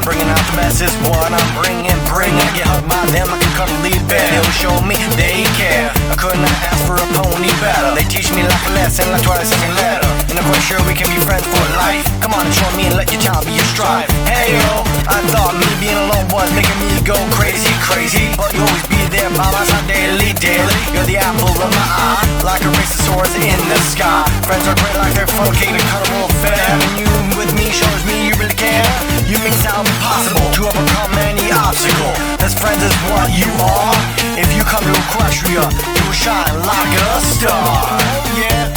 bringing out the best is what I'm bringing. Get hugged by them like a cuddly bear. They'll show me they care. I could not ask for a pony better. They teach me like a lesson, like twice a letter. And I'm quite sure we can be friends for life. Come on and show me and let your child be your strive. Hey yo, I thought me being alone was making me go crazy. But you always be there by my side daily. You're the apple of my eye, like a race of swords in the sky. Friends are great like they're funky and cuddable fair. Having you with me shows me you really care. You make it sound impossible to overcome any obstacle. As friends is what you are. If you come to crush you, you will shine like a star. Yeah.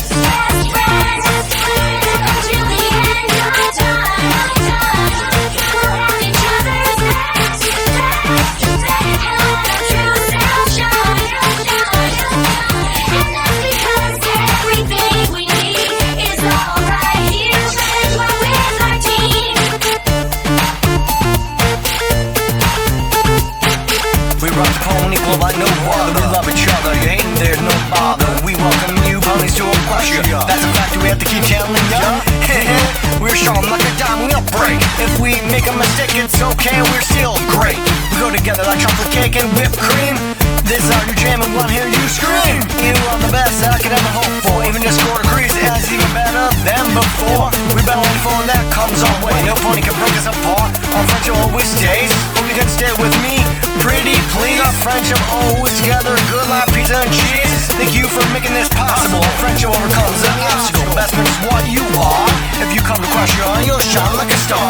We rock the pony club like no other. We love each other, you ain't there's no bother. We welcome you ponies to crush you. That's a fact we have to keep telling ya. We're strong like a diamond, we'll break. If we make a mistake, it's okay, we're still great. We go together like chocolate cake and whipped cream. This is our new jam and wanna hear you scream. You are the best that I could ever hope for. Even your score agrees it is even better than before. We battle any phone that comes our way. No pony can break us apart. Our friendship always stays. Hope you can stay with me, pretty please. Our friendship always together, good like pizza and cheese. Thank you for making this possible. Our friendship overcomes an obstacle. Best friend is what you are. If you come to crush you on, you'll shine like a star.